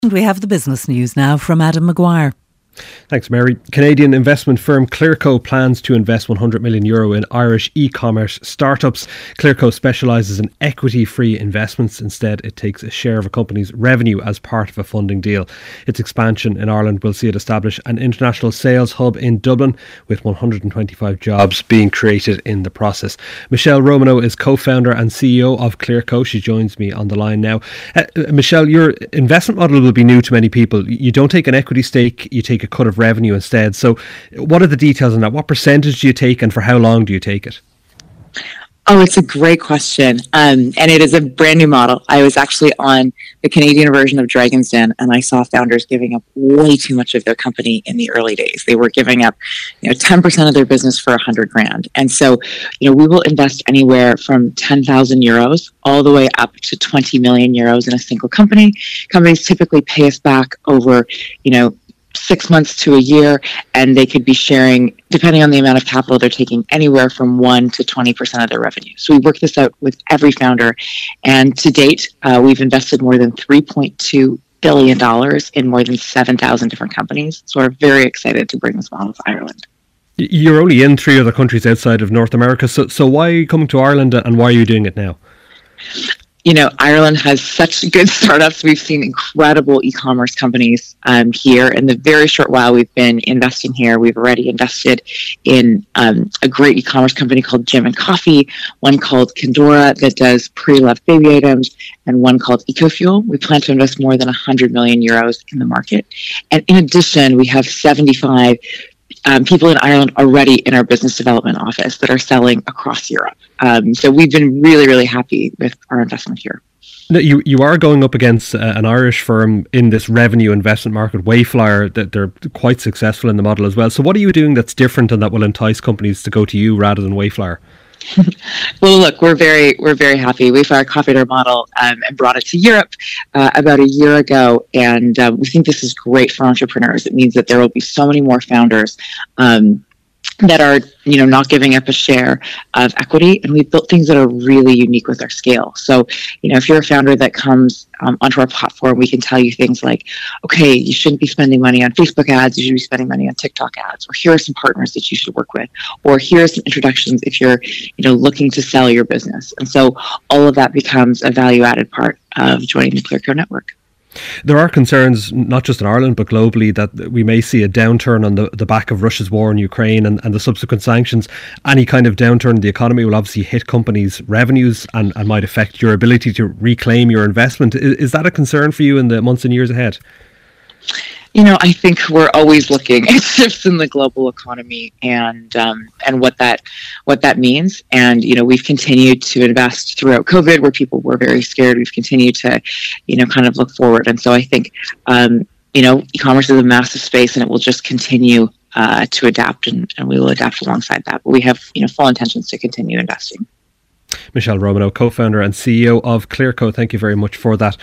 And we have the business news now from Adam Maguire. Thanks, Mary. Canadian investment firm Clearco plans to invest €100 million in Irish e-commerce startups. Clearco specialises in equity-free investments. Instead, it takes a share of a company's revenue as part of a funding deal. Its expansion in Ireland will see it establish an international sales hub in Dublin, with 125 jobs being created in the process. Michelle Romanow is co-founder and CEO of Clearco. She joins me on the line now. Michelle, your investment model will be new to many people. You don't take an equity stake, you take a cut of revenue instead. So what are the details on that? What percentage do you take and for how long do you take it? Oh, it's a great question. And it is a brand new model. I was actually on the Canadian version of Dragon's Den, and I saw founders giving up way too much of their company in the early days. They were giving up, 10% of their business for $100,000. And so, we will invest anywhere from 10,000 euros all the way up to 20 million euros in a single company. Companies typically pay us back over, 6 months to a year, and they could be sharing, depending on the amount of capital they're taking, anywhere from 1 to 20% of their revenue. So we work this out with every founder, and to date, we've invested more than $3.2 billion in more than 7,000 different companies. So we're very excited to bring this model to Ireland. You're only in 3 other countries outside of North America, so why are you coming to Ireland and why are you doing it now? Ireland has such good startups. We've seen incredible e-commerce companies here. In the very short while we've been investing here, we've already invested in a great e-commerce company called Jim & Coffee, one called Kindora that does pre-loved baby items, and one called EcoFuel. We plan to invest more than 100 million euros in the market. And in addition, we have 75 people in Ireland already in our business development office that are selling across Europe. So we've been really, really happy with our investment here. You are going up against an Irish firm in this revenue investment market, Wayflyer, that they're quite successful in the model as well. So what are you doing that's different and that will entice companies to go to you rather than Wayflyer? Well, look, we're very happy. Wayflyer copied our model and brought it to Europe about a year ago, and we think this is great for entrepreneurs. It means that there will be so many more founders that are, not giving up a share of equity, and we've built things that are really unique with our scale. So, if you're a founder that comes onto our platform, we can tell you things like, okay, you shouldn't be spending money on Facebook ads, you should be spending money on TikTok ads, or here are some partners that you should work with, or here are some introductions if you're, looking to sell your business. And so all of that becomes a value-added part of joining the Clearco network. There are concerns, not just in Ireland, but globally, that we may see a downturn on the back of Russia's war in Ukraine and the subsequent sanctions. Any kind of downturn in the economy will obviously hit companies' revenues and might affect your ability to reclaim your investment. Is that a concern for you in the months and years ahead? I think we're always looking at shifts in the global economy and what that means. And, we've continued to invest throughout COVID where people were very scared. We've continued to, kind of look forward. And so I think, e-commerce is a massive space and it will just continue to adapt and we will adapt alongside that. But we have, full intentions to continue investing. Michelle Romanow, co-founder and CEO of Clearco, thank you very much for that.